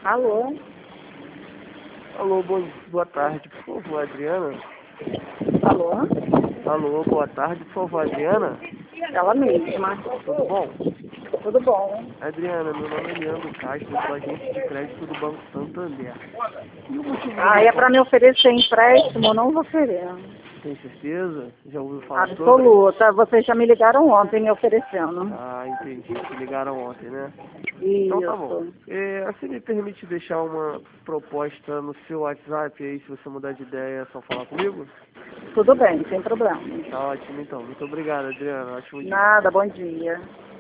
Alô? Alô, boa tarde, por favor, Adriana. Alô? Alô, boa tarde, por favor, Adriana. Ela mesma. Tudo bom? Tudo bom? Adriana, meu nome é Leandro Castro, eu sou agente de crédito do Banco Santander. E o motivo do Ah, meu é para me oferecer empréstimo? Eu não vou querer. Tem certeza? Já ouviu falar sobre? Absoluta. Vocês já me ligaram ontem me oferecendo. Ah, entendi. Te ligaram ontem, né? Então tá bom. Isso. Você me permite deixar uma proposta no seu WhatsApp aí, se você mudar de ideia, é só falar comigo? Tudo bem, sem problema. Tá ótimo então. Muito obrigado, Adriana. Ótimo dia. Nada, bom dia.